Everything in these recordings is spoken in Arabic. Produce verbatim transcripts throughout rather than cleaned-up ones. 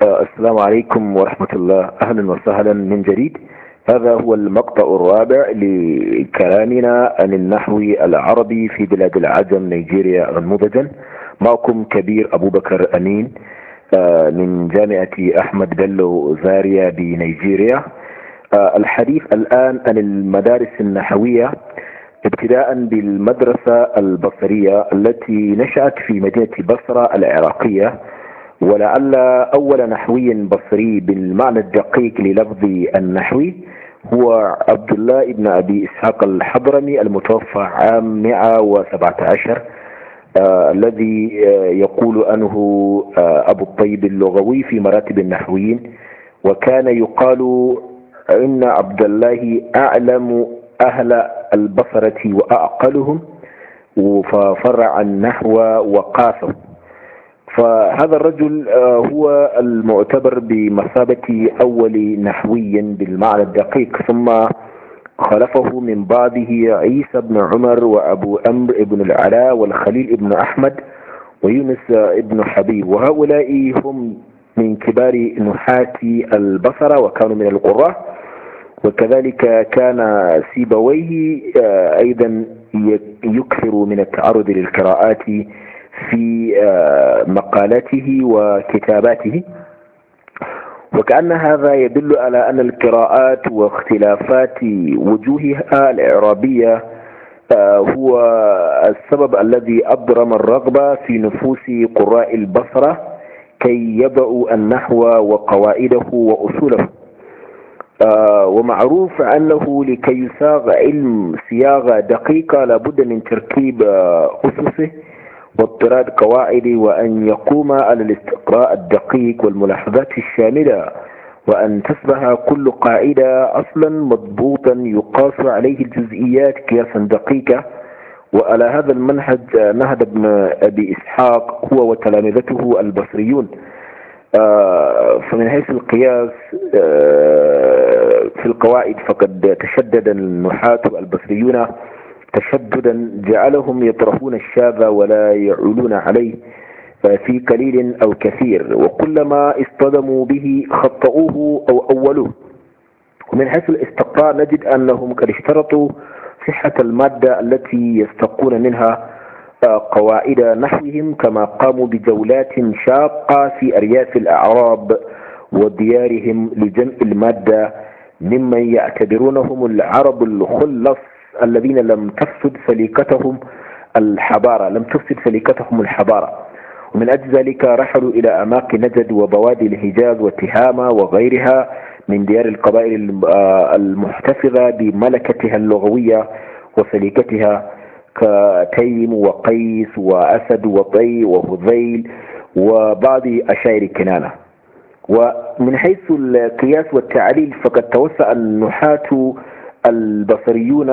آه، السلام عليكم ورحمة الله. أهلا وسهلا من جديد. هذا هو المقطع الرابع لكلامنا عن النحو العربي في بلاد العجم نيجيريا نموذجا. معكم كبير أبو بكر أمين آه، من جامعة أحمد بيلو زاريا بنيجيريا. آه، الحديث الآن عن المدارس النحوية، ابتداء بالمدرسة البصرية التي نشأت في مدينة بصرة العراقية. ولعل أول نحوي بصري بالمعنى الدقيق للفظ النحوي هو عبد الله بن أبي إسحاق الحضرمي المتوفى عام مئة وسبعة عشر، آه الذي آه يقول أنه آه أبو الطيب اللغوي في مراتب النحويين. وكان يقال إن عبد الله أعلم أهل البصرة وأعقلهم، ففرع النحو وقاسه. فهذا الرجل هو المعتبر بمثابة أول نحوي بالمعنى الدقيق، ثم خلفه من بعده عيسى بن عمر وأبو أمر بن العلاء والخليل بن أحمد ويونس بن حبيب، وهؤلاء هم من كبار نحاة البصرة وكانوا من القراء. وكذلك كان سيبويه أيضا يكثر من التعرض للقراءات في مقالاته وكتاباته. وكأن هذا يدل على أن القراءات واختلافات وجوهها الإعرابية هو السبب الذي أضرم الرغبة في نفوس قراء البصرة كي يضعوا النحو وقواعده وأصوله. ومعروف أنه لكي يساغ علم صياغة دقيقة لابد من تركيب أسسه واضطراد قواعد، وأن يقوم على الاستقراء الدقيق والملاحظات الشاملة، وأن تصبح كل قاعدة أصلا مضبوطا يقاس عليه الجزئيات قياسا دقيقا. وعلى هذا المنهج نهض ابن أبي إسحاق هو وتلامذته البصريون. فمن حيث القياس في القواعد فقد تشدد النحاة البصريون تشددا جعلهم يطرحون الشاذ ولا يعولون عليه في قليل أو كثير، وكلما اصطدموا به خطأوه أو أولوه. ومن حيث الاستقراء نجد أنهم قد اشترطوا صحة المادة التي يستقون منها قواعد نحوهم، كما قاموا بجولات شاقة في أرياف الأعراب وديارهم لجمع المادة ممن يعتبرونهم العرب الخلص الذين لم تفسد سليقتهم الحضارة لم تفسد سليقتهم الحضارة. ومن أجل ذلك رحلوا إلى أماكن نجد وبوادي الحجاز وتهامة وغيرها من ديار القبائل المحتفظة بملكتها اللغوية وسليقتها، كتيم وقيس وأسد وطي وهذيل وبعض أشاعر كنانة. ومن حيث القياس والتعليل فقد توسع النحاة البصريون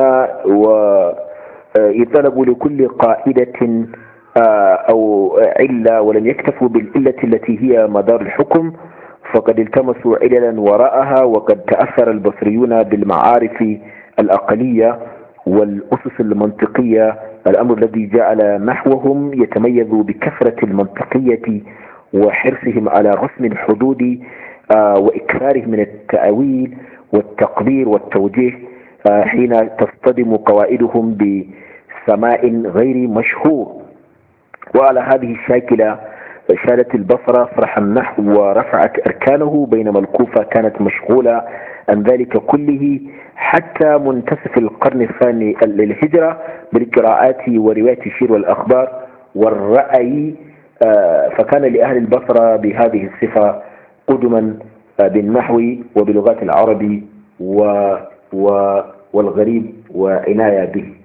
ويطلبوا لكل قاعدة أو علة، ولم يكتفوا بالعلة التي هي مدار الحكم، فقد التمسوا عللا وراءها. وقد تأثر البصريون بالمعارف الأقلية والأسس المنطقية، الأمر الذي جعل نحوهم يتميز بكثرة المنطقية وحرصهم على رسم الحدود وإكثارهم من التأويل والتقدير والتوجيه حين تصطدم قواعدهم بسماء غير مشهور. وعلى هذه الشاكلة شالت البصرة فرح النحو ورفعت أركانه، بينما الكوفة كانت مشغولة عن ذلك كله حتى منتصف القرن الثاني للهجرة بالقراءات ورواية الشعر والأخبار والرأي. فكان لأهل البصرة بهذه الصفة قدما بالنحو وبلغات العربي والغريب وعناية به.